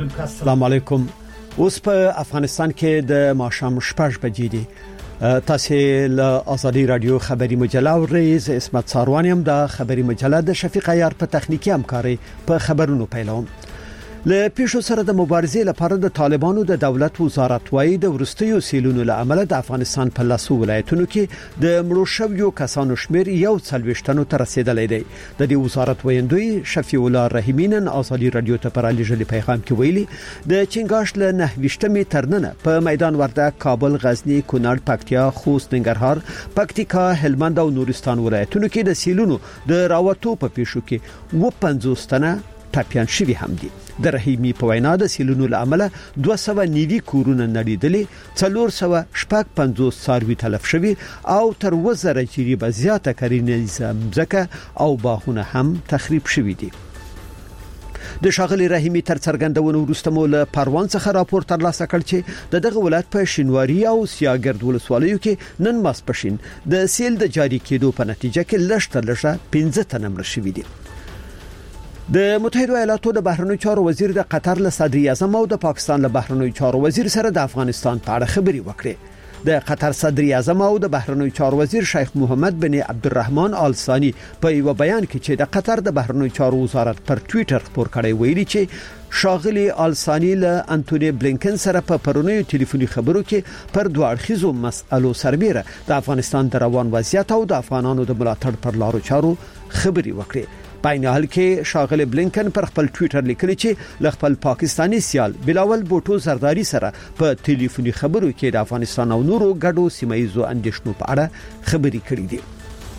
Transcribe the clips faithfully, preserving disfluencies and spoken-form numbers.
السلام علیکم. اوس په افغانستان کې د ماښام شپږ بجې دي. تاسو له ازادي رادیو خبري مجله او رئیس اسمت ساروانیم د خبري مجله د شفیق عیار په تخنیکی همکاري په خبرونو پیلوم. له پیښو سره د مبارزې لپاره د طالبانو د دولت وزارت وايي د ورستیو سیلونو له امله د افغانستان په لاسو ولایتونو کې د مړو شویو کسانو شمیر یو څلويشتنو ته رسیدلی دی. د دې وزارت ویندوی شفیع الله رحیمین ازادي رادیو ته پر لېږلي پیغام کې ویلي د چنګاش له نهويشتمې ترننه په میدان وردګ، کابل، غزنی، کونړ، پکتیا، خوست، ننګرهار، پکتیکا، هلمند او نورستان ولایتونو کې د سیلونو د راوتو په پیښو کې و پنځوس تنه ټاپیان شوی هم دي. د رحیمی په وینا د سیلونو له امله دوه سوه نوي کورونه نړیدلي، څلور سوه شپږ پنځوس څاروي تلف شوي او تر وزره چیرې به زیاته کرنیزه مځکه او باغونه هم تخریب شوي دي. د شاغلي رحیمی تر څرګندونو وروسته مو له پروان څخه راپور ترلاسه کړ چې د دغه ولایت په شینواری او سیاګرد ولسوالیو کې نن ماسپښین د سیل د جاری کېدو په نتیجه کې لږ لږه پنځه تنه مړ شوي دي. د متحده ایالاتو د بهرنیو چارو وزیر د قطر له صدر اعظم او د پاکستان له بهرنیو چارو وزیر سره د افغانستان په اړه خبري وکړې. د قطر صدر اعظم او د بهرنیو چارو وزیر شیخ محمد بن عبدالرحمن آل ثانی په یو بیان کې چې د قطر د بهرنیو چارو وزارت پر ټوئیټر خبر کړی ویلي چې شاغلي آل ثانی له انټونی بلینکن سره په پرونیو ټلیفوني خبرو کې پر دوه اړخیزو مسألو سربېره د افغانستان د روان وضعیت او د افغانانو د ملاتړ پر لارو چارو خبري وکړي. په عین حال کې شاغلي بلینکن پر خپل ټوئیټر لیکلی چې ل خپل پاکستانی سیال بلاول بوټو زرداری سره په ټلیفوني خبرو کې د افغانستان او نورو ګډو سیمایزو اندیشنو په اړه خبري کړې دي.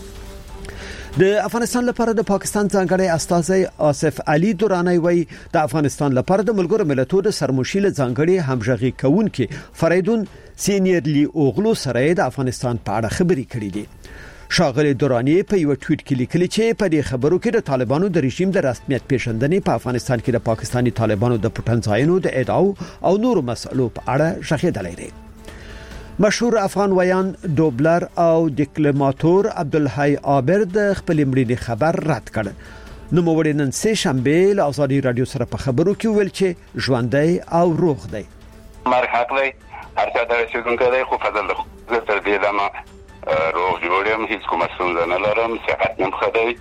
د افغانستان لپاره د پاکستان ځانګړی استازی آصف علي دورانی وایي د افغانستان لپاره د ملګرو ملتونو د سرمشیل ځانګړي همغږي کوونکې فریدون سینیرلی اوغلو سره د افغانستان په اړه خبري کړې دي. شاغلي دورانی په یو ټویټ کې لیکلي چې په دې خبرو کې د طالبانو د رژیم د رسمیت پیژندنې په افغانستان کې د پاکستانی طالبانو د پټنځایونو د ادعاو او نورو مسلو په اړه شخېدلې دي. مشهور افغان ویان دوبلر او ډیپلوماټور عبدالحی عابر د خپل مړینې خبر رد کړ. نو موږ نن سه شنبه له ازادي رادیو سره په خبرو کې ویل چې ژوندۍ او روغ دی. مرګ حق دی، هر څه د رسیدونکو دی، خو فضل زه تر دې دمه روغ جوړم، هیڅ کومه ستونزه نه لرم، صحت مې ښه دی.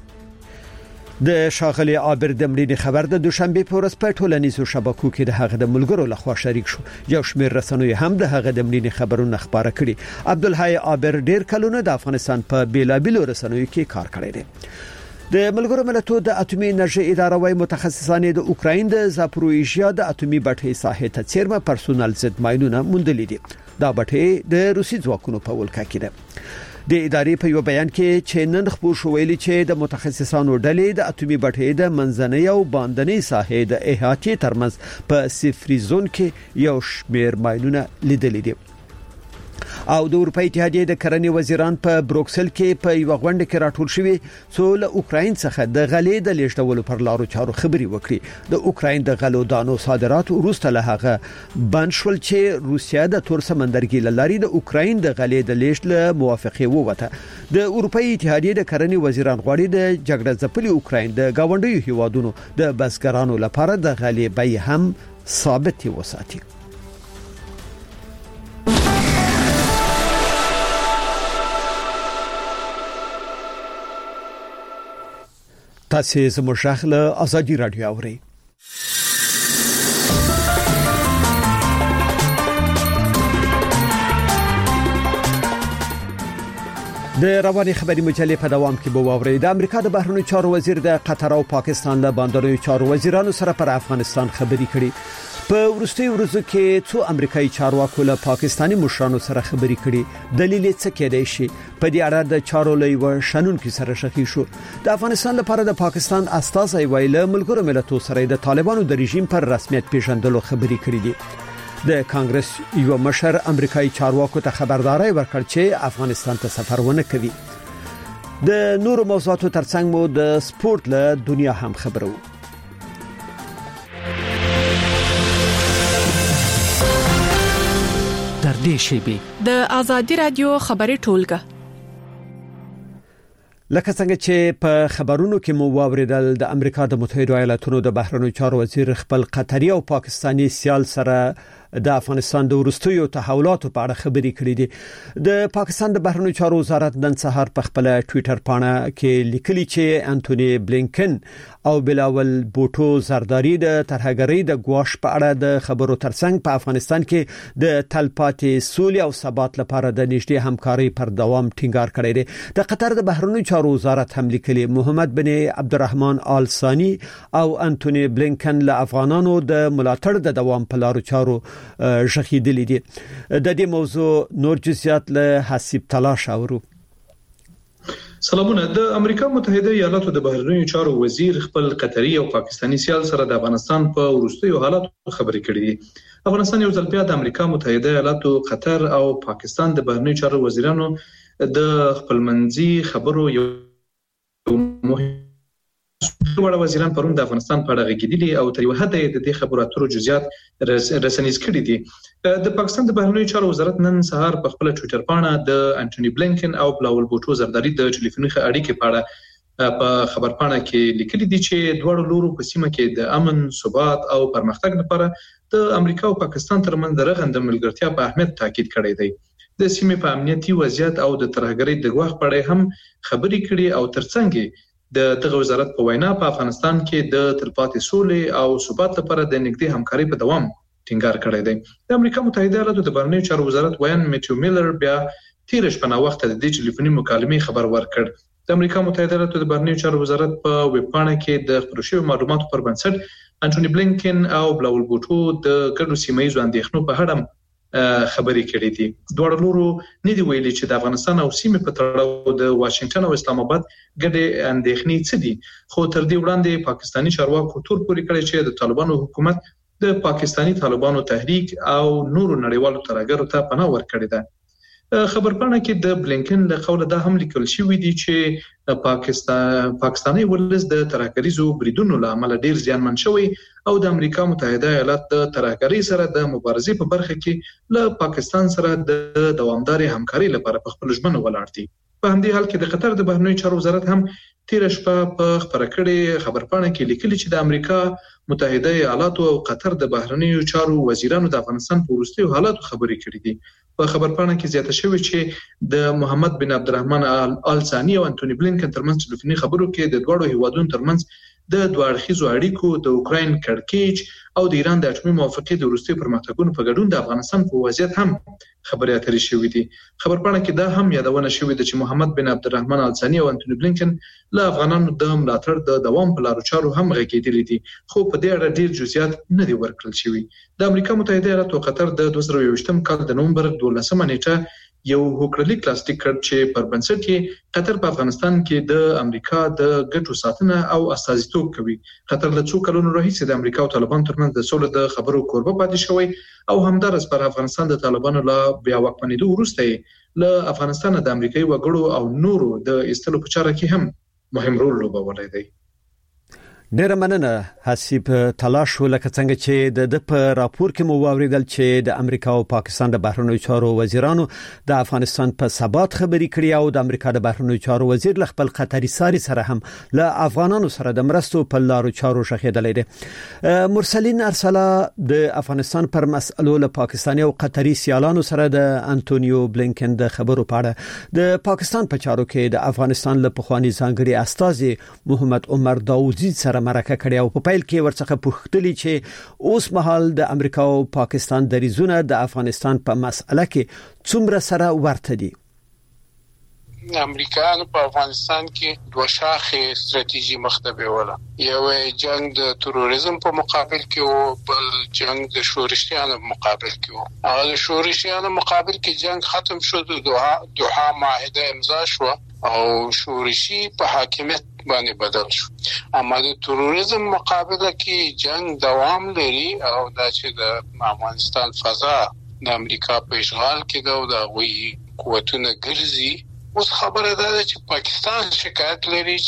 د شاغلي عابر د مړینې خبر د دوشنبه په ورځ په ټولنیزو شبکو کې د هغه د ملګرو لخوا شریک شو. یو شمېر رسنوي هم د هغه د مړینې خبرونه خبره کړي. عبدالحی عابر ډیر کلونه د افغانستان په بیلابیلو رسنوي کې کار کړی دی. د ملګرو ملتونو د اټومي انرژي اداره وايي متخصصان د اوکراین د زاپروژیا د اټومي بټۍ ساحې ته چیرمه پرسونل ضد ماینونه موندلې دي. دا بټۍ د روسي ځواکونو په ولکه کې ده. د ادارې په یو بیان کې چې نن خبر شو ویلي چې د متخصصانو ډلې د اټومي بټۍ د منځنۍ او باندنۍ ساحې د احاطې ترمنځ په صفري زون کې یو شمېر ماینونه لیدلې دي. او د اروپای اتحادیې د کرنې وزیران په بروکسل کې په یو غونډه کې راټول شوي څو له اوکراین څخه د غلې د لیږدولو پر لارو چارو خبري وکړي. د اوکراین د غلو دانو صادرات وروسته له هغه بند شول چې روسیا د تور سمندرګي لاري د اوکراین د غلې د لیږد له موافقه ووته. د اروپای اتحادیې د کرنې وزیران غواړي د جګړه ځپلي اوکراین د گاونډیو هیوادونو د بزګرانو لپاره د غلې بیه هم ثابت وساتي. تاسو زموږ شغله ازادي رادیو اورئ. د رواني خبري مجلې په دوام کې به واورئ. د امریکا د بهرنیو چارو وزیر د قطر او پاکستان له بندرونو چارو وزیرانو سره پر افغانستان خبري کړي. په ورستي ورځو کې څو امریکایي چارواکو له پاکستاني مشرانو سره خبري کړي. دلیل یې څه کېدای شي؟ په دې اړه د چارو لوی شنن کې سره شخې شو. د افغانستان لپاره د پاکستان استازي ویل ملګرو ملتونو سره د طالبانو د رژیم پر رسمیت پیژندلو خبري کړي دي. د کانګرس یو مشر امریکایي چارواکو ته خبرداري ورکړ چې افغانستان ته سفر ونه کوي. د نورو موضوعاتو ترڅنګ مو د سپورت له دنیا هم خبرو. در دې شیبې د ازادي رادیو خبري ټولګه لکه څنګه چې په خبرونو کې مو واوریدل د امریکا د متحده ایالاتونو د بهرنیو چارو وزیر خپل قطري او پاکستانی سیال سره د افغانستان د ورستیو تحولاتو په اړه خبري کړې دي. د پاکستان د بهرنیو چارو وزارت نن سهار په خپل ټوئیټر باندې کې لیکلي چې انټونی بلینکن او بلاول بوټو زرداری د ترهګری د ګواښ په اړه د خبرو ترڅنګ په افغانستان کې د تلپاتې سولې او ثبات لپاره د نږدې همکاري پر دوام ټینګار کړی دی. د قطر د بهرنیو چارو وزارت هم لیکلي محمد بن عبدالرحمن آل ثانی او انټونی بلینکن له افغانانو د ملاتړ د دوام په لارو چارو شخیدلی دي. د دې موضوع نور جزئیات له حسیب تلاش اورو. سلامونه. د امریکا متحده ایالاتو د بهرنیو چارو وزیر خپل قطري او پاکستانی سیال سره د افغانستان په ورستیو حالاتو خبرې کړې دي. افغانستان یو ځل بیا د امریکا متحده ایالاتو، قطر او پاکستان د بهرنیو چارو وزیرانو د خپلمنځي خبرو یو مهم وړ وزیران پرون د افغانستان په اړه غږیدلي او تر یو حد د دې خبرو اترو جزئیات رسنیز کړي دي. د پاکستان د بهرنیو چارو وزارت نن سهار په خپل ټوئیټر باندې د انټونی بلینکن او بلاول بوټو زرداری د ټلیفوني اړیکې په اړه په خبر پاڼه کې لیکلي دي چې دوه لورو په سیمه کې د امن، ثبات او پرمختګ لپاره د امریکا او پاکستان ترمنځ د رغنده ملګرتیا په اهمیت تاکید کړی دی. د سیمې په امنیتي وضعیت او د ترهګرۍ د ګواښ په اړه هم خبرې کړي او ترڅنګ د دغه وزارت په وینا په افغانستان کې د تلپاتې سولې او ثبات لپاره د نږدې همکاري په دوام ټینګار کړی دی. د امریکا متحده ایالاتو د بهرنیو چارو وزارت ویان میټیو میلر بیا تیر شپه نا وخت د دې ټلیفوني مکالمې خبر ورکړ. د امریکا متحده ایالاتو د بهرنیو چارو وزارت په ویب پاڼه کې د خبرو شویو معلوماتو پر بنسټ انټونی بلینکن او بلاول بوټو د ګډو سیمه ییزو اندېښنو په اړه خبرې کړې دي. دوه لورو نه دی ویلي چې د افغانستان او سیمې په تړاو د واشنگټن او اسلام آباد ګډې اندېښنې څه دي، خو تر دې وړاندې پاکستانی چارواکو تور پورې کړی چې د طالبانو حکومت د پاکستانی طالبانو تحریک او نورو نړیوالو ترهګرو ته پناه ورکړې ده. خبرپاڼه کې د بلینکن له قوله دا هم لیکل شوی دی چې پاکستان پاکستاني ولس د ترهګریزو بریدونو له امله ډیر زیانمن شوی او د امریکا متحده ایالات د ترهګری سره د مبارزې په برخه کې له پاکستان سره د دوامداري همکاري لپاره په خپل ژمنه ولاړ دي. په همدې حال کې د قطر د بهرنیو چارو وزارت هم تیر شپه په خبره کړې خبرپاڼه کې لیکلي چې د امریکا متحده ایالاتو او قطر د بهرنیو چارو وزیرانو د افغانستان په وروستیو حالاتو خبرې کړې دي. په خبرپاڼه کې زیاته شوی چې د محمد بن عبدالرحمن آل ثانی او انټونی بلینکن ترمنځ ټلیفوني خبرو کې د دوه هیوادونو ترمنځ د دوه اړخیزو اړیکو، د اوکراین کړکېچ او د ایران د اټومي موافقې د وروستي پرمختګونو په ګډون د افغانستان په وضعیت هم خبرې اترې شوې دي. خبرپاڼه کې دا هم یادونه شوې ده چې محمد بن عبدالرحمن آل ثانی او انټونی بلینکن له افغانانو د ملاتړ د دوام په لارو چارو هم غږیدلي دي، خو په دې اړه ډیر جزئیات نه دي ورکړل شوي. د امریکا متحده ایالاتو او قطر د دوه زره یوویشتم کال د نومبر دولسمه نیټه یو هوکړلیک لاسلیک کړ چې پر بنسټ یې قطر په افغانستان کې د امریکا د ګټو ساتنه او استازیتوب کوي. قطر له څو کلونو راهیسې د امریکا او طالبانو ترمنځ د سولې د خبرو کوربه پاتې شوی او همدارس پر افغانستان د طالبانو له بیا واکمنېدو وروسته له افغانستان د امریکایي وګړو او نورو د ایستلو په چاره کې هم مهم رول لوبولی دی. ډیر مننه حسیب تلاش ولکه څنګه چې د د په راپور کې مو واوریدل چې د امریکا او پاکستان د بهرنیو چارو وزیرانو د افغانستان په ثبات خبرې کړې او د امریکا د بهرنیو چارو وزیر ل خپل قطري ساري سره هم له افغانانو سره د مرستو په لارو چارو شخېدلې ده. مرسلین ارسلا د افغانستان پر مسئلو له پاکستاني او قطري سیالانو سره د انټونیو بلینکن د خبرو په اړه د پاکستان په چارو کې د افغانستان له پخوانی ځانګړي استازي محمد عمر داوودی سره مرکه کړې او په پیل کې ورڅخه پوښتنه چې اوس مهال د امریکا او پاکستان دریزونه د افغانستان په مسأله کې څومره سره ورته دي. امریکایانو په افغانستان کې دوه شاخې ستراتیژي مخته ولا یو جنگ د تروریزم په مقابل کې او بل جنگ د شورشیانو په مقابل کې او هغه د شورشیانو مقابل کې جنگ ختم شو، د دوحه دوحه معاهده امضا شو او شورشي په حاکمیت باندې بدل شو. اما د تروریزم مقابله کې جنگ دوام لري او دا چې د افغانستان فضا د امریکا په اشغال کې دا او د غوي قوتونه ګرځي اوس خبره ده چې پاکستان شکایت لري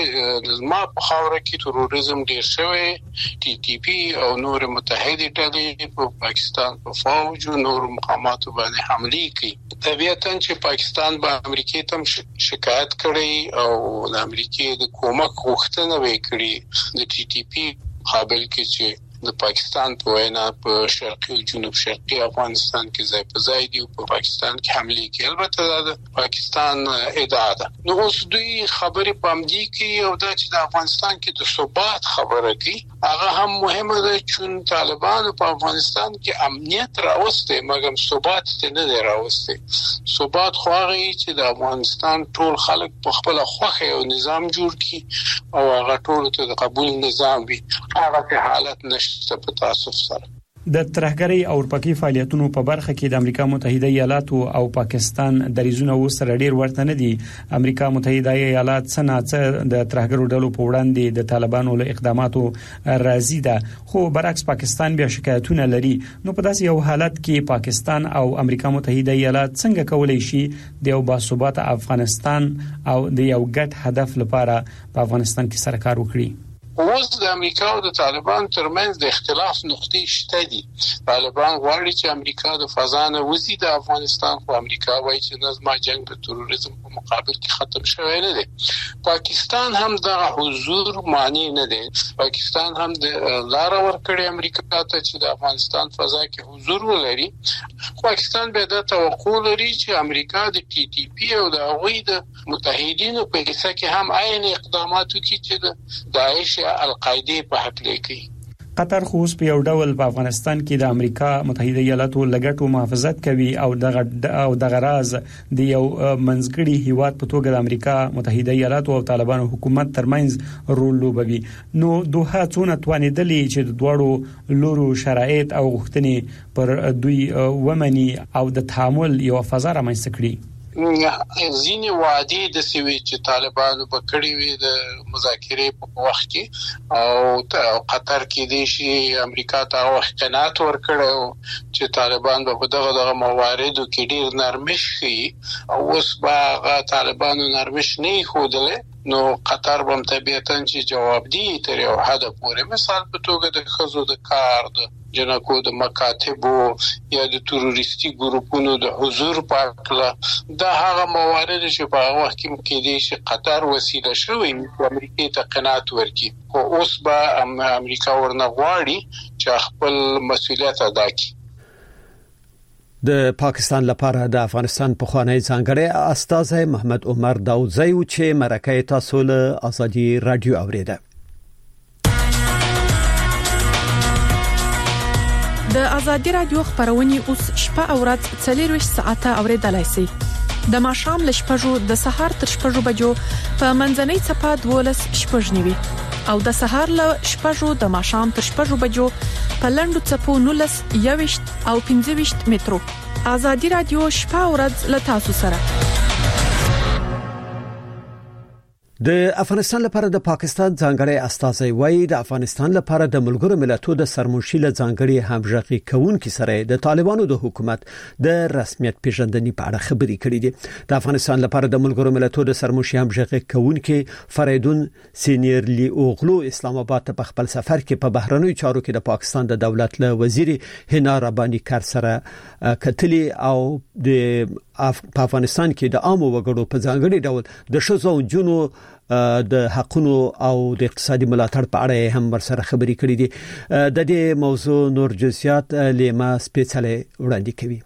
چې زما په خاوره کې تروریزم ډیر شوی، ټي ټي پی او نور متحده ډلې په پاکستان په فوج او نور مقاماتو باندې حمله کوي. طبيعتاً چې پاکستان به امریکای ته شکایت کړي او د امریکای د کومک غوښتنه وکړي د ټي ټي پی قابل کې چې د پاکستان په وینا په شرقي او جنوب شرقي افغانستان کې ځای په ځای دی او په پاکستان کې حمله کوي. البته د پاکستان ادعا ده. نو اوس دوی خبرې پامدي کوي او دا چې د افغانستان کې د ثبات خبره کوي هغه هم مهمه ده چې طالبان په افغانستان کې امنیت راوستي مګر ثبات نه دی راوستي. ثبات خو هغه چې د افغانستان ټول خلک په خپل خوخه او نظام جوړ کړي او هغه ټول ته د قبول نظام وي. هغه حالت نشته په تاسو سره. د ترهګرۍ او ورپکې فعالیتونو په برخه کې د امریکا متحده ایالاتو او پاکستان دریزونه وسره ډیر ورته نه دي. امریکا متحده ایالات څنګه د ترهګرو ډلو په وړاندې د طالبانو له اقداماتو راضي ده، خو برعکس پاکستان بیا شکایتونه لري. نو په داسې یو حالت کې پاکستان او امریکا متحده ایالات څنګه کولای شي د یو باثبات افغانستان او د یو ګډ هدف لپاره په افغانستان کې سره کار وکړي؟ اوس د امریکا او د طالبان ترمنځ د اختلاف نقطې شته دي. طالبان غواړي چې امریکا د فضا نه وځي د افغانستان، خو امریکا وایي چې نظم جنگ د تروریزم په مقابل کې ختم شوی نه دی. پاکستان هم د حضور معنی نه دی. پاکستان هم د لار ورکړي امریکا ته چې د افغانستان فضا کې حضور ولري. پاکستان به د توقع لري چې امریکا د ټي ټي پی او د هغوی د متحدینو په حصہ کې هم عین اقدامات وکړي چې د داعش القاعده په حق لیکي. قطر خو اوس په یو ډول په افغانستان کې د امریکا متحده ایالاتو لګټو محافظت کوي او دغه او دغه راز د یو منځګړي هیواد په توګه د امریکا متحده ایالاتو او طالبانو حکومت ترمنځ رول لوبوي. نو دوه څونه توانیدلې چې د دوړو لورو شرایط او غوښتنې پر دوی ومني او د تعامل یو فضا رامنځته کړي. ځینې وعده د سوي چې طالبانو په کړی وي د مذاکرې په وخت کې او قطر کې د شي امریکا ته وخت قناعت ورکړو چې طالبان په دغه دغه مواردو کې ډیر نرمش شي او اوس به طالبانو نرمش نه خودله. نو قطر هم طبيعتاً چې جواب دی تر یو حد پورې، مثال په توګه د خزو د کار د جنکو د مکاتبو یا د تروریستي ګروپونو د حضور په اړه دا هغه موارد چې په هغه وخت کې کېدې چې قطر وسیله شوی چې امریکا ته قناعت ورکړي، خو اوس به امریکا ورنه غواړي چې خپل مسؤلیت ادا کړي. د پاکستان لپاره د افغانستان په خوانی ځانګړی استاذ محمد عمر داودزی چې مرکه تاسو له ازادي رادیو اوریده. د ازادي رادیو خبرونه اوس شپه او ورځ څلور ساعته اوریدلای شئ. د ماښام ل شپږو د سهار تر شپږو بجو په منځنۍ چپه دولس شپږ نیوي او د سهار ل شپږو د ماښام تر شپږو بجو په لندو چپو نولس یوشت او پنځه وشت مترو. ازادي رادیو شپه او ورځ ل تاسو سره. د افغانستان لپاره د پاکستان ځانګړی استازی وایي د افغانستان لپاره د ملګرو ملتونو د سرمنشي له ځانګړي همغږي کوونکو سره د طالبانو د حکومت د رسمیت پیژندنې په اړه خبرې کړې دي. د افغانستان لپاره د ملګرو ملتونو د سرمنشي همغږي کوونکو فریدون سینیرلی اوغلو اسلام آباد ته په خپل سفر کې په بهرنیو چارو کې د پاکستان د دولت له وزیر هنا ربانی کار سره کتلي او د په افغانستان کې د عامو وګړو په ځانګړي ډول د شذو جنو د حقونو او د اقتصادي ملاتړ په اړه هم ورسره خبرې کړې دي. د دې موضوع نور جزئیات لیما سپیشل وړاندې کوي.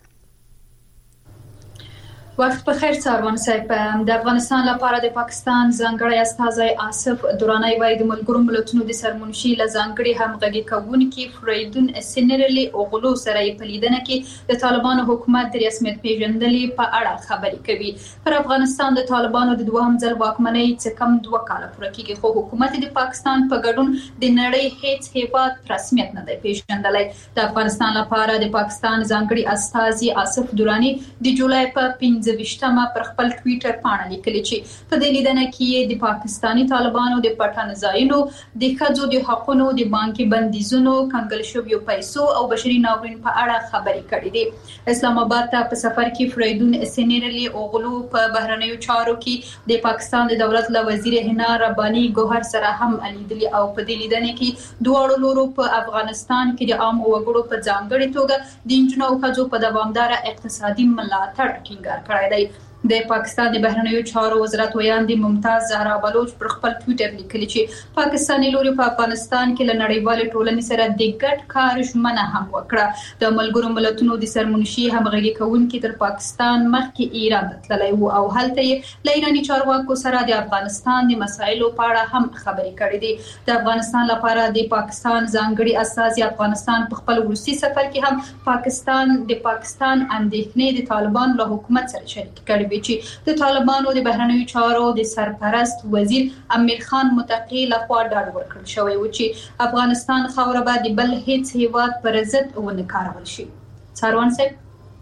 وخت په خیر سروان صاحب. د افغانستان لپاره د پاکستان ځانګړی استازی آصف درانی وایي د ملګرو ملتونو د سرمنشي له ځانګړي همغږي کوونکي فریدون سینیرلی اوغلو سره په لیدنه کې د طالبانو حکومت د رسمیت پیژندلې په اړه خبرې کوي. پر افغانستان د طالبانو د دوهم ځل واکمنۍ څخه کم دوه کاله پوره کېږي، خو حکومت د پاکستان په ګډون د نړۍ هیڅ هیواد رسمیت نه دی پیژندلی. د افغانستان لپاره د پاکستان ځانګړي استازي آصف درانی د جولای په پنځه ویشتمه پر خپل ټوئیټر باندې لیکلي چې په دې لیدنه کې د پاکستانی طالبانو د پټان ځایونو د ښځو د حقوقو د بانکي بندیزونو کنګل شویو پیسو او بشري ناورین په اړه خبرې کړې دي. اسلام آباد ته په سفر کې فریدون سینیرلی اوغلو په بهرنیو چارو کې د پاکستان د دولت له وزیر حنا رباني ګوهر سره هم الیدلی او په دې لیدنه کې دوه لورو په افغانستان کې د عام وګړو په ځانګړي توګه د انجنونو او ښځو په دوامدار اقتصادي ملاتړ ټینګار کړی دی. د پاکستان د بهرنیو چارو وزارت ویاندې ممتاز زهرا بلوچ پر خپل ټوئیټر لیکلي چې پاکستاني لوري په افغانستان کې له نړیوال ټولنې سره د ګډ کار ژمنه هم وکړه. د ملګرو ملتونو د سرمنشي همغږي کوونکي تر پاکستان مخکې ایران تللی وو او هلته یې له ایراني چارواکو سره د افغانستان د مسایلو په اړه هم خبرې کړې دي. د افغانستان لپاره د پاکستان ځانګړي استازي افغانستان په خپل روسي سفر کې هم پاکستان د پاکستان اندېښنې د طالبان له حکومت سره شریک کړي چې د طالبانو د بهرنیو چارو د سرپرست وزیر امیر خان متقی لخوا ډاډ ورکړل شوی و چې افغانستان خاوره به د بل هیڅ هیواد پر ضد ونه کارول شي. ساروان صاحب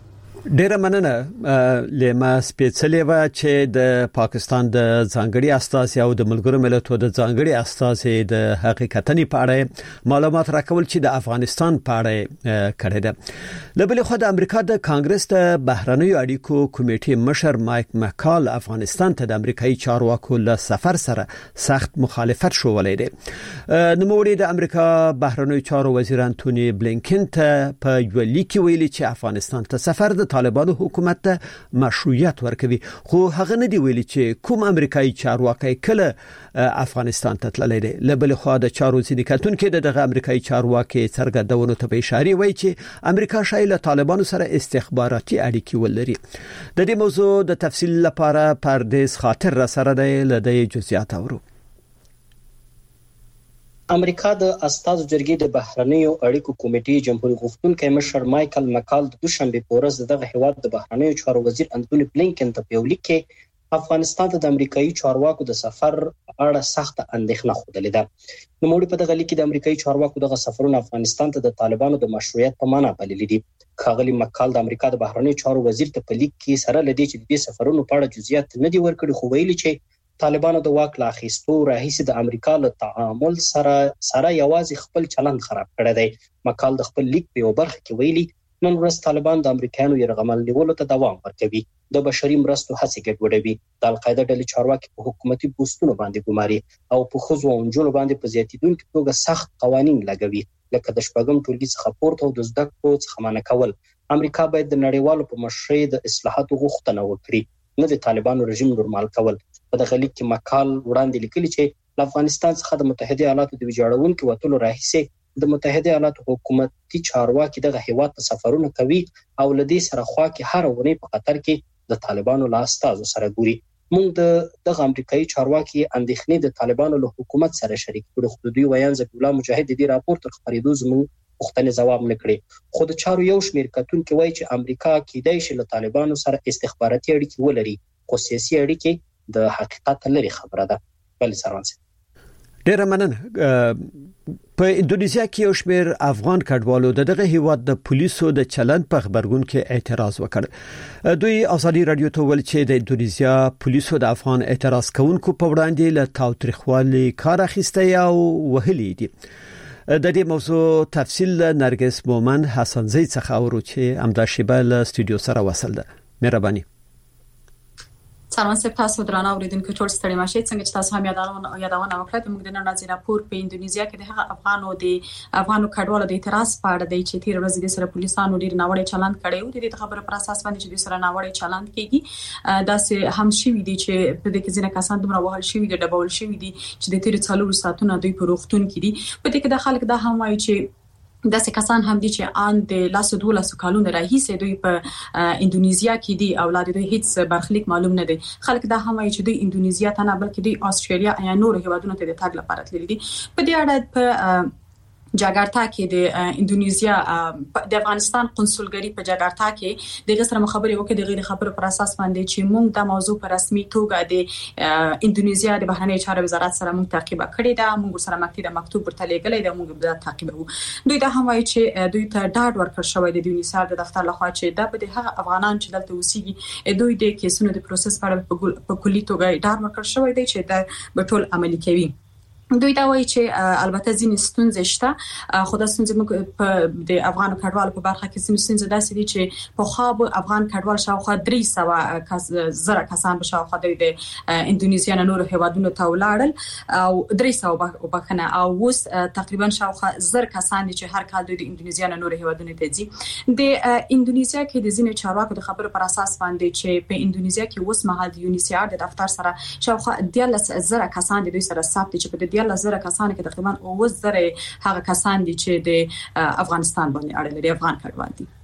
ډیره مننه. لما سپیڅلې و چې د پاکستان د ځانګړي استازي او د ملګرو ملتونو د ځانګړي استازي د حقیقتنی په اړه معلومات راکول چې د افغانستان په اړه کړی دی. لبل خو د امریکا د کانګرس د بهرنیو اړیکو کمیټې مشر مایک مکال افغانستان ته د امریکایي چارواکو له سفر سره سخت مخالفت شوولې دی. نوموړي د امریکا بهرنیو چارو وزیر انټونی بلینکن ته په یو لیک ویلي چې افغانستان ته سفر د طالبانو حکومت ته مشروعیت ورکوي، خو هغه نه دی ویلي چې کوم امریکایي چارواکي کله افغانستان ته تللی دی. لبل خو د چارو ځینې کتونکو دغه امریکایي چارواکي څرګندونو ته په اشاره وایي چې امریکا شاید له طالبانو سره استخباراتي اړیکې ولري. د دې موضوع د تفصیل لپاره پردیس خاطر را سره دی، لدی جزئیات اورو. امریکا د استازو جرګې د بهرنیو اړیکو کمیټې جمهوریت غوښتونکي مشر مایکل مکال د دوشنبه په ورځ دغه هیواد د بهرنیو چارو وزیر انټونی بلینکن ته په یو لیک کې افغانستان ته د امریکایي چارواکو د سفر اړه سخت اندېښنه خوده ده. نوموړي په دغه لیک کې د امریکایي چارواکو دغه سفرونه افغانستان ته د طالبانو د مشروعیت په معنا بللي دي. کاغلی مکال د امریکا د بهرنیو چارو وزیر ته په لیک کې سره لدی چې د سفرونو په اړه جزئیات نه دی ورکړي، خو ویلي چې طالبانو د واک لا اخیستو راهیسې د امریکا له تعامل سره سره یوازې خپل چلند خراب کړی دی. مکال د خپل لیک په یو برخه کې ویلي نن ورځ طالبان د امریکایانو یرغمل نیولو ته دوام ورکوي، د بشري مرستو هڅې ګډوډوي، د القاعده ډلې چارواکي په حکومتي پوسټونو باندې ګماري او په ښځو او نجونو باندې په زیاتیدونکو توګه سخت قوانین لګوي، لکه د شپږم ټولګي څخه پورته او د زده کړو څخه منع کول. امریکا باید د نړیوالو په مشرۍ د اصلاحاتو غوښتنه وکړي، نه د طالبانو رژیم نورمال کول. په دغه لیک کې مکال وړاندې لیکلي چې له افغانستان څخه د متحده ایالاتو د ویجاړونکو وټولو راهیسې د متحده ایالاتو حکومتي چارواکي دغه هیواد ته سفرونه کوي او لدی سره خوا کې هر ونی په خطر کې د طالبانو لا استازو سره ګوري. موږ د دغه امریکایي چارواکي اندېښنې د طالبانو له حکومت سره شریک کړو، خو دوی ویان ځکه الله مجاهد دې راپور تر خبرېدو زموږ وختنې جواب نه کړي. خو د چارو یو شمیر کتونکو وایي چې امریکا کېدای شي له طالبانو سره استخباراتي اړیکې ولري، خو سیاسي اړیکې د حقیقت لري خبره ده. بل سرانسه ډیره مننه. په انډونیزیا کې یو شمېر افغان کډوالو دغه هیواد د پولیسو د چلند په خبرګون کې اعتراض وکړ. دوی ازادي رادیو ته ویل چې د انډونیزیا پولیسو د افغان اعتراض کوونکو په وړاندې له تاوتریخوالي کار اخیسته او وهلي دي. د دې موضوع تفصیل نرګس مومن حسن زئی څخه اورو چې امدا شیبل استودیو سره وصل ده. مهرباني. سلام سپ تاسو درانه اوریدونکو ټول ستړي ماشي څنګه چې تاسو هم یادونه یادونه وکړه د موږ د نن ورځې راپور په انډونیزیا کې د هغه افغانو د افغانو کډوالو د اعتراض په اړه دی چې تیر ورځ د سره پولیسانو ډیر ناوړه چلند کړی و. د دې خبرو پر اساس باندې چې د سره ناوړه چلند کیږي دا سه هم شوی دي چې په دې کې ځینې کسان دومره وهل شوی دي ډبول شوی دي چې د تیر څلور ساعتونو دوی په روغتون کې دي. په دې کې د خلک دا هم وایي چې داسې کسان هم دي چې ان د لاسو دولسو کالونو راهیسې دوی په انډونیزیا کې دي او لا دوی هیڅ برخلیک معلوم نه دي. خلک دا هم وایي چې دوی انډونیزیا ته نه بلکې دوی استرالیا یا نور هیوادونو ته د تګ لپاره تللي دي. په دې اړه په جاکارتا کې د انډونیزیا د افغانستان قونسلګری په جاکارتا کې د غسر خبرې وکړي د غیر خبرو پر اساس باندې چې موږ د موضوع پر رسمي توګه د انډونیزیا د بهرنی چارو وزارت سره موږ تعقیب کړی دا موږ سره مکتوب د مکتوب ورته لګلې دا موږ به تعقیبو. دوی دا هم وایي چې دوی ته ډاډ ورکړ شوی د یونیسار د دفتر لخوا چې دا به د هغه افغانان چې دلته اوسېږي دوی د کیسونو د پروسس په په کلی توګه ډاډ ورکړ شوی دی چې دا به ټول عملي کوي. دوی دا وایي چې البته ځینې ستونزې شته خو دا ستونزې موږ په د افغان کډوالو په برخه کې ځینې ستونزې داسې دي چې په خو افغان کډوال شاوخوا درې سوه زره کسان به شاوخوا د انډونیزیا نورو هیوادونو ته ولاړل او درې سوه وبخنه او اوس تقریبا شاوخوا زر کسان دي چې هر کال د انډونیزیا نورو هیوادونو ته ځي. د انډونیزیا کې د ځینې چارواکو د خبرو پر اساس باندې چې په انډونیزیا کې اوس مهال د یونیسار د دفتر سره شاوخوا دیارلس زره کسان د دوی سره ثبت چې په یاله زره کسان کې تقریبا اوه زره هغه کسان دي چې د افغانستان باندې اړه لري افغان کډوال دي.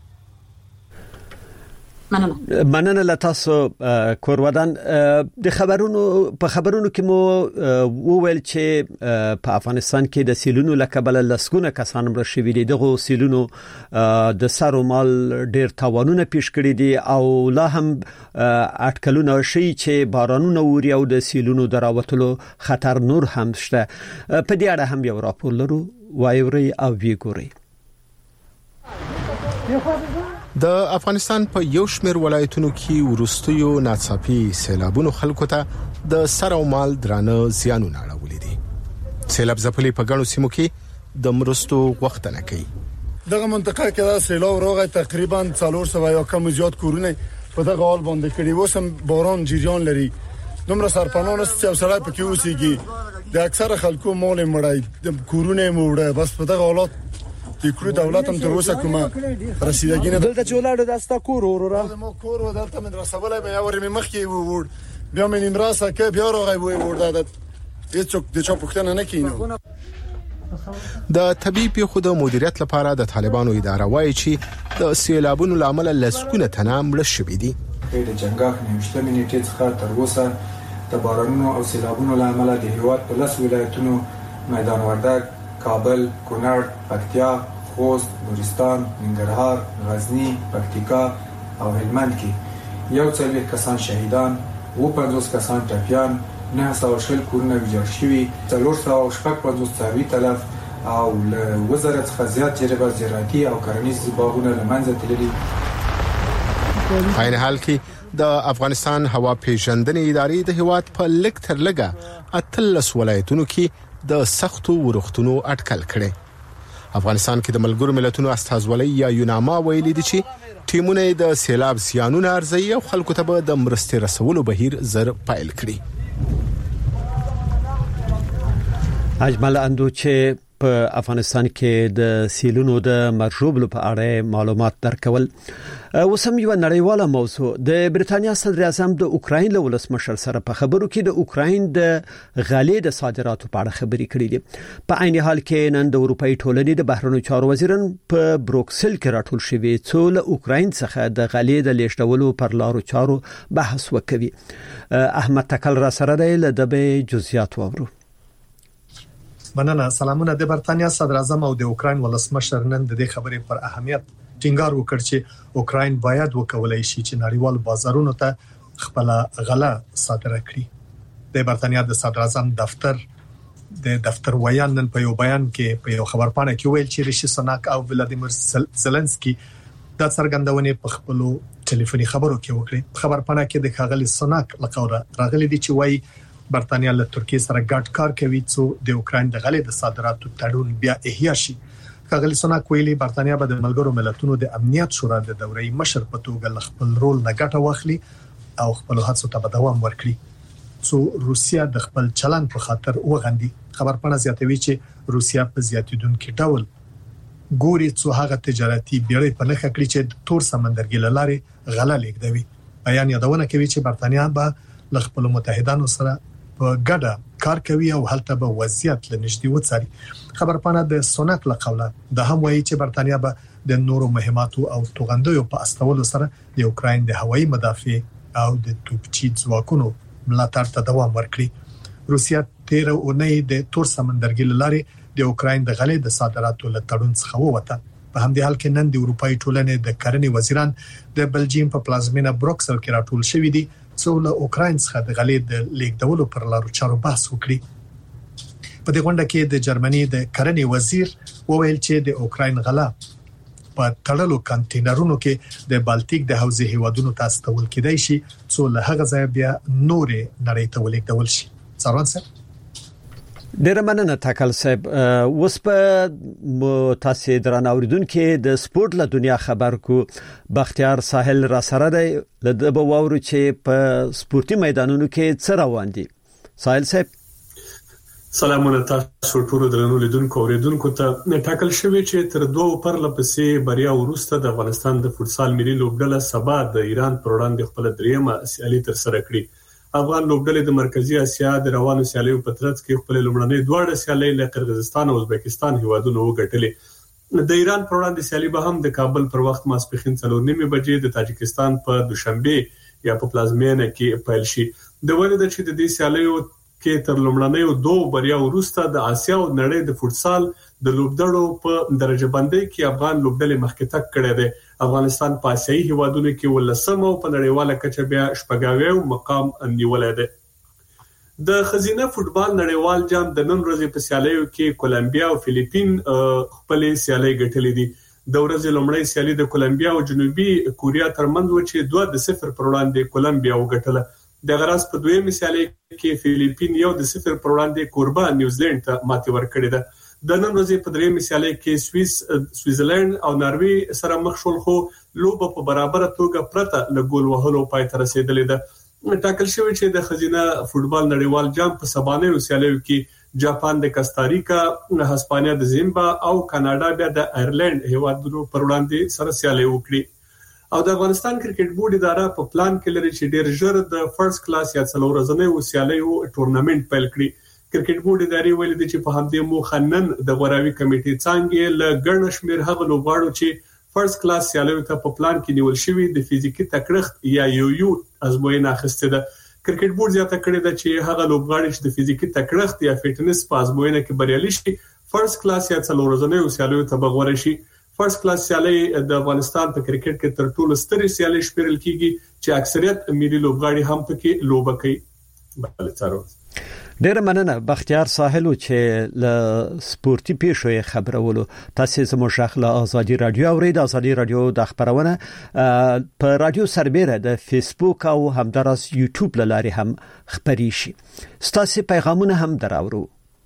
مننه مننه لتاسو کورودان د خبرونو په خبرونو کې مو وویل چې په افغانستان کې د سیلونو لکبل لسګونه کسان مړ شوي دي. دغه سیلونو د سر او مال ډیر تاوانونه پیښ کړي دي او لا هم اټکلونه شي چې بارانونه ووري او د سیلونو دراوتلو خطر نور هم شته. په دې اړه هم یو راپور لرو وایوري او ویګوري. د افغانستان په یو شمېر ولایتونو کې ورستیو ناڅاپي سیلابونو خلکو ته د سر او مال درانه زیانونه اړولې دي. سیلاب ځپلي په ګڼو سیمو کې د مرستو غوښتنه کوي. دغه منطقه کې د سیلاب راغی تقریبا څلور سوه یا کم زیات کورونه په دغه حال باندې کړي. وسم باران جریان لري دومره سرپناه نشته چې سړی پکې اوسېږي. د اکثره خلکو مال مړای د کورونه موړه بس په دغه حالات د کړو دولت هم تر اوسه کومه رسیدګي نه دلته چولاړو داستا کور ورورا مو کور ودلته من رسولای بیا ورمه مخکې وور بیا من امراسه کې بیا راغی وای وردا د هیڅوک د چا پښتنه نه کینو. د طبي پیښو د مدیریت لپاره د طالبانو اداره وایي چې د سیلابونو لامل لسکونه تنه مړ شوي دي. د جنگاخ نوشته منیټې څخه تر اوسه د بارانونو او سیلابونو لامل د هیواد په لس ولایتونو میدان وردګ، کابل، کونړ، پکتیا، خوست، نورستان، ننګرهار، غزنی، پکتیکا او هلمند کې یو څلوېښت کسان شهیدان، اووه پنځوس کسان ټپیان، نه سوه شل کورونه ویجاړ شوي، څلور سوه شپږ پنځوس څاروي تلف او له اووه زره څخه زیات جریبه زراعتي او کرنیز باغونه له منځه تللي. په عین حال کې د افغانستان هوا پیژندنې ادارې د هیواد په لږ تر لږه اتلس ولایتونو کې د سختو ورښتونو اټکل کړي. افغانستان کې د ملګرو ملتونو استازولۍ یا یوناما ویلي دي چې ټیمونه د سیلاب زیانونه ارزوي او خلکو ته به د مرستې رسولو بهیر زر پایل کړي. اجمل اندو چې په افغانستان کې د سیلونو د مرجوبلو په اړه معلومات درکول. وسم یو نړیواله موضوع د بریتانیا صدر اعظم د اوکراین له ولسمشر سره په خبرو کې د اوکراین د غلې د صادراتو په اړه خبرې کړې دي. په عین حال کې نن د اروپאי ټولنې د بهرنیو چارو وزیران په بروکسل کې راټول شوي څو له اوکراین څخه د غلې د لیږدولو پر لارو چارو بحث وکوي. احمد تکل را سره دی له دبه جزئیات وورو. مننه. سلامونه. د بریتانیا صدر اعظم او د اوکراین ولسمشر نن د دې خبرې پر اهمیت ټینګار وکړ چې اوکراین باید وکولای شي چې نړیوال بازارونو ته خپل غله صادره کړي. د بریتانیا د صدر اعظم دفتر د دفتر ویان نن په یو بیان کې په یو خبرپاڼه کې ویل چې ریشي سناک او ولادیمیر زلنسکي د څرګندونې په خپل ټلیفوني خبرو کې وکړي. خبرپاڼه کې د خاغلی سناک لقوره راغلي دي چې وایي برتانیا له ترکیه سره ګډ کار کوي چې د اوکراین د غلې د صادراتو تړون بیا احیا شي. خاغلی سناک ویلي برتانیا به د ملګرو ملتونو د امنیت شورا د دورې مشر په توګه خپل رول نه ګټه واخلي او خپل هڅو ته دوام ورکړي چې روسیا د خپل چلن په خاطر وغندي. خبرپاڼه زیاتوي چې روسیا په زیاتیدونکو ډول ګوري چې هغه تجارتي بیړۍ په نخښه کړی چې د تور سمندرګي لارې غله لیږدوي. بیان یادونه کوي چې برتانیا به له خپل متحدانو سره په ګډه کار کوي او هلته به وضعیت لنږدې وڅاري. خبرپاڼه د سوناک له قوله د هم وایي چې برتانیا به د نورو مهماتو او توغندیو په استولو سره د اوکراین د هوایي مدافع او د توپچي ځواکونو ملاتړ ته دوام ورکړي. روسیا تیر اونۍ د تور سمندرګي لارې د اوکراین د غلې د صادراتو له تړون څخه ووته. په همدې حال کې نن د اروپאי ټولنې د کرنې وزیران د بلجیم په پلازمینه بروکسل کې راټول شوي دي چې له اوکراین څخه د غلې د لیږدولو پر لارو چارو بحث وکړي. په دې غونډه کې د جرمني د کرنې وزیر وویل چې د اوکراین غله په تړلو کانټینرونو کې د بالټیک د حوزې هیوادونو ته استول کېدای شي چې له هغه ځای بیا نورې نړۍ ته ولیږدول شي. څارون سره ډیر مننه تاکل صاحب. اوس په تاسو درنه اوریدونکو د سپورت له دنیا خبر کو بختیار ساحل را سره دی د بوورو چې په سپورتي میدانونو کې څه روان دي. ساحل صاحب سلامونه تاسو ټول درنو لیدونکو اوریدونکو ته. ټاکل شوی چې تر دوه پرله پسې بریا ورسته د افغانستان د فوتسال ملي لوبډله سبا د ایران پر وړاندې خپل دریمه سیالي تر سره کړي. افغان لوبډلې د مرکزی اسیا د روانو سیالیو په ترڅ کې خپل لومړنۍ دواړه سیالۍ له قرغیزستان او ازبکستان هیوادونو وګټلې. د ایران پر وړاندې سیالي به هم د کابل پر وخت ماسپښین څلور نیمه بجې د تاجکستان په دوشنبه یا په پلازمینه کې پیل شي. د ولې د چې د دې سیالیو کې تر لومړنۍ دوه بریا وروسته د اسیا او نړۍ د فوتسال د لوبډلو په درجه بندۍ کې افغان لوبډلې مخکې تګ کړی دی. افغانستان په آسیایي هیوادونو کې ولسم او په نړیواله کچه بیا شپږاوی مقام نیولای دی. د خزینه فوتبال نړیوال جام د نن ورځې په سیالیو کې کولمبیا او فلیپین خپل سیالي ګټلې دي. د ورځې لومړی سیالي د کولمبیا او جنوبي کوریا ترمنځ و چې دوه د صفر پر وړاندې کولمبیا وګټله. د غرض په دویمه سیالي کې فلیپین یو د صفر پر وړاندې کوربه نیوزیلند ته ماتې ورکړې ده. د نن ورځې په دریمه سیالي کې سویس سویزرلند او ناروی سره مخ شول خو لوبه په برابر توګه پرته له ګول وهلو پای ته رسیدلې ده. ټاکل شوی چې د خزینه فوتبال نړیوال جام په سبانه سیالیو کې جاپان د کاستاریکا، هسپانیا د زیمبا او کاناډا بیا د آیرلند هیوادونو پر وړاندې سره سیالي وکړي. او د افغانستان کرکټ بورډ اداره په پلان کې لري چې ډیر ژر د فرست کلاس یا څلور ورځې سیالیو ټورنمنت پیل کړي. کرکټ بورډ ادارې ویلي دي چې په همدې موخه نن د غوراوي کمیټې څنګه له ګڼ شمېر هغه لوبغاړو چې فرست کلاس سیالیو ته په پلان کې نیول شوی د فزیکي تکړښت یا یو یو ازموینه اخیسته ده. کرکټ بورډ زیاته کړې ده چې هغه لوبغاړي چې د فزیکي تکړښت یا فټنس په ازموینه کې بریالي شي فرست کلاس یا څلور ورځې سیالیو ته بغور شي. فرست کلاس سیالي د افغانستان په کرکټ کې تر ټولو سترې سیالي شمیرل کیږي چې اکثریت ملي لوبغاړي هم پکې لوبه کوي. بل څارو ډیر مننه بختیار ساحل چې له سپورتي پیښو خبرولو. تاسو زموږ شخله ازادي رادیو اورید. ازادي رادیو د خبرونه په رادیو سربېره د فیسبوک او همدارس یوټیوب لاري هم خبري شي. ستاسو پیغامونه هم دراورو.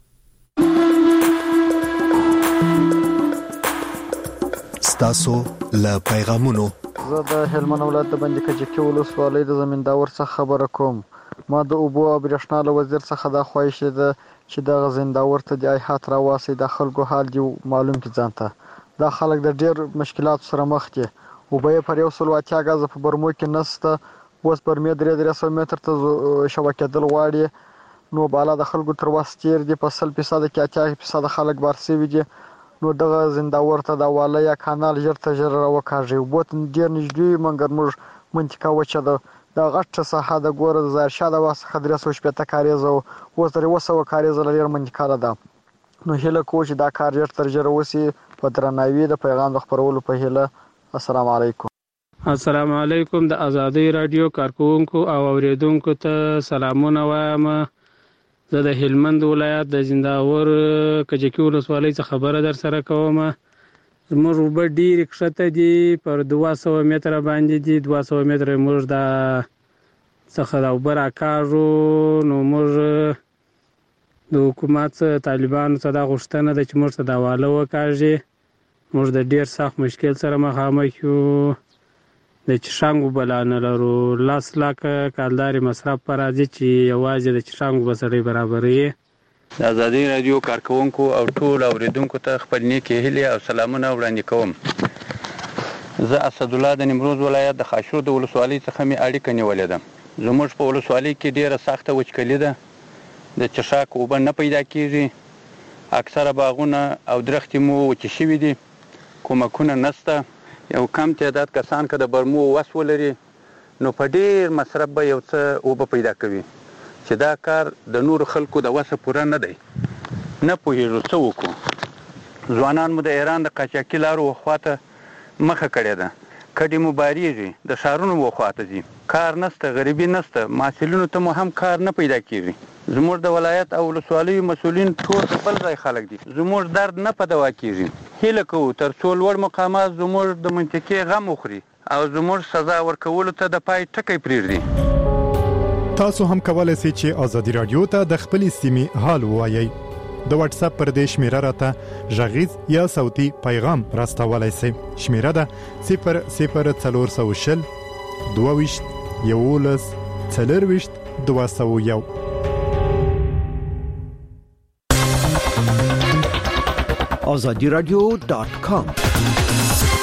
ستاسو له پیغامونو زه د هلمند ولایت د بندي کجکي ولسوالۍ د زمینداور څخه خبره کوم. ما د اوبو او برېښنا له وزیر څخه دا خواهش ده چې د زمینداور ته د ایحات راواسي د خلکو حال دی معلوم کی ځانته. دا خلک د ډېر مشکلات سره مخ دي. اوبه پر یو سل اتیا غاز په برمو کې نسته. اوس پر مې درې درې سو متر ته شبکه دل غواړي. نو بالا د خلکو تر واسطیر دي په سل فیصد کې اتیا فیصد خلک بارسي دي. نو دغه زمینداور ته د واله یا کانال ژر ته ژر راوکاږي. بوت ډېر نږدې منګر موږ منطقه وچه ده. دا غټه ساحه د ګور زار شاده واسه خدري سو شپته کاریزه او تر وسو کاریزه لري منځکاله ده. نو هله کوچ دا کار ژر تر ژر وسی په درناوي د پیغام خبرولو په هله. السلام علیکم. السلام علیکم. د ازادي رادیو کارکونکو او اوریدونکو ته سلامونه وایم. زه د هلمند ولایت د زمینداور کجکي ولسوالۍ څخه خبره در سره کوم. زموږ اوبه ډېرې کښته دي پر دوه سوه متره باندې دي. دوه سوه متره موږ د څخه د اوبه راکاږو. نو موږ د حکومت طالبانو ته دا غوښتنه ده چې موږ ته دا واله وکاږي. موږ د ډېر سخت مشکل سره مخامخ یو. د چشانګ اوبه لا نه لرو. لس لاکه کالدارې مصرف په راځي چې یوازې د چشانګ اوبه سړی برابروي. د ازادي رادیو کارکونکو او ټول اوریدونکو ته خپل نیکې هیلې او سلامونه وړاندې کوم. زه اسد الله د نیمروز ولایت د خاشرود ولسوالۍ څخه می اړیکه نیولې ده. زموږ په ولسوالۍ کې ډیره سخته وچکلي ده. د چشاک اوبه نه پیدا کیږي. اکثره باغونه او درختې مو وچې شوي دي. کومکونه نشته. یو کم تعداد کسان که د برمو وس ولري نو په ډیر مصرف به یو څه اوبه پیدا کوي چې دا کار د نور خلکو د وسه پوره نه دی. نه پوهیږو څه وکړو. ځوانان مو د ایران د قاچاقي لارو وخواته مخه کړې ده. کډې مو باریږي، د ښارونو وخواته ځي، کار نشته، غریبي نشته، محصلینو ته مو هم کار نه پیدا کیږي. زموږ د ولایت او ولسوالیو مسؤلین ټول بل ځای خلک دي. زموږ درد نه په دوا کیږي. هیله کوو تر څو لوړ مقامات زموږ د منطقې غم وخوري او زموږ سزا ورکولو ته د پای ټکی پرېږدي. تاسو هم کولای شئ چې ازادي رادیو ته د خپل سیمې حال ووایئ. د واتس اپ پر دې شمیره راته ژغیز یا صوتي پیغام راستولای شئ. شمیره ده صفر صفر څلور سوه شل دوه ویشت یولس څلور ویشت دوه سوه یو. azadi radio dot com